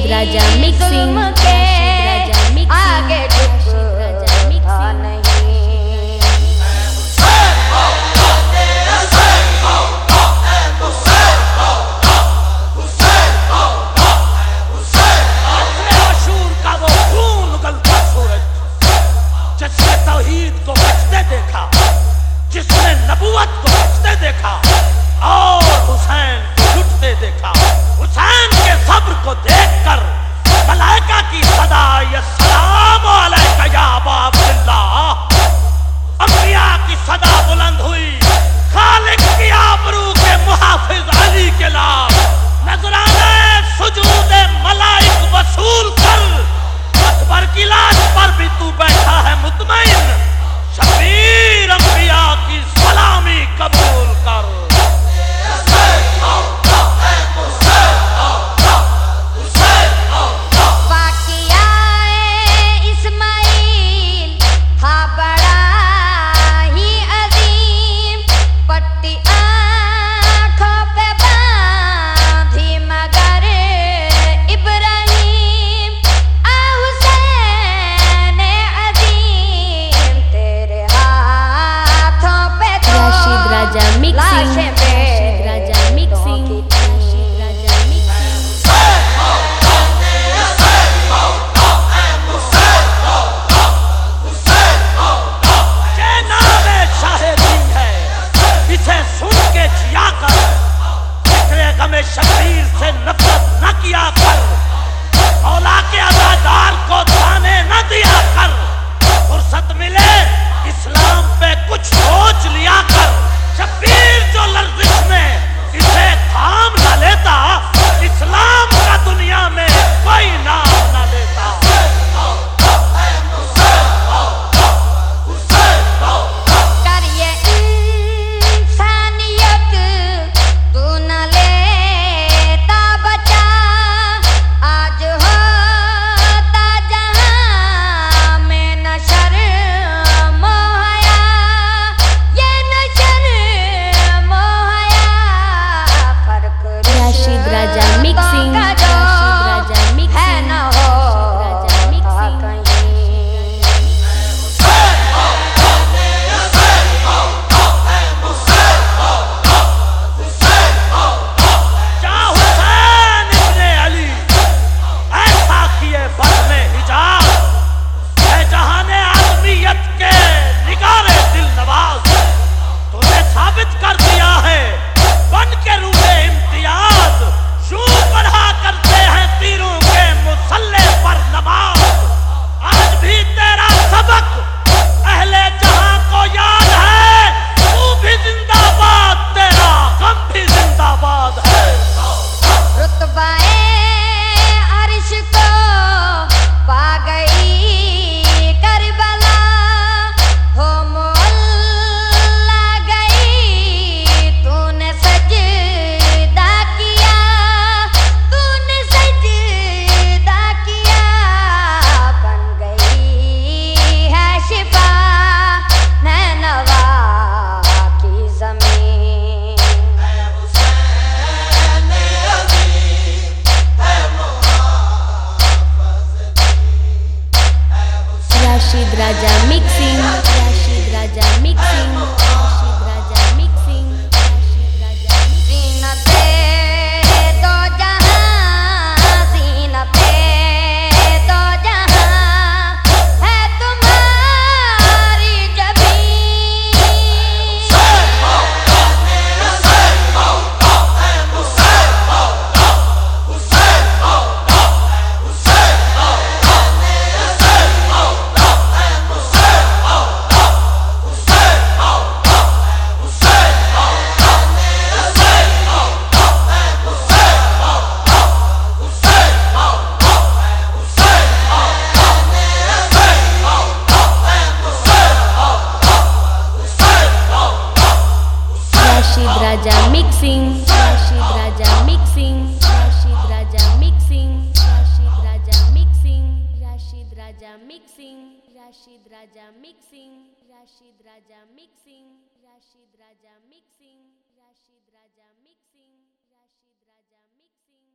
राजा mixing आगे झुकता नहीं। जिसने तौहीद को बचते देखा, जिसने नबूवत को बचते देखा और हुसैन को लुटते देखा, हुसैन के सब्र को देखकर मलाइका की सदा अस्सलामु अलैका या अबा अब्दुल्लाह, अंबिया की सदा बुलंद हुई। खालिक की आबरू के मुहाफिज अली के लाभ नजराने सुजूद मलाइक वसूल कर अकबर की लाश पर भी तू बैठा है मुतमईन। शबीर अंबिया की सलामी कबूल कर। शबीर से नफरत न किया कर, मौला के अज़ादार को ताने न दिया कर, फुर्सत मिले इस्लाम पे कुछ सोच लिया कर। शबीर जो लर्जिश में इसे थाम न लेता, इस्लाम का दुनिया में कोई नाम न लेता। Raja mixing, Rashid Raja mixing, Rashid Raja mixing, Rashid Raja ज़ीनते दो जहां, ज़ीनते दो जहां है तुम्हारी जबीं। Raja mixing, Rashid Raja mixing, Rashid Raja mixing, Rashid Raja mixing, Rashid Raja mixing, Rashid Raja mixing, Rashid Raja mixing, Rashid Raja mixing, Rashid Raja mixing, Rashid Raja mixing.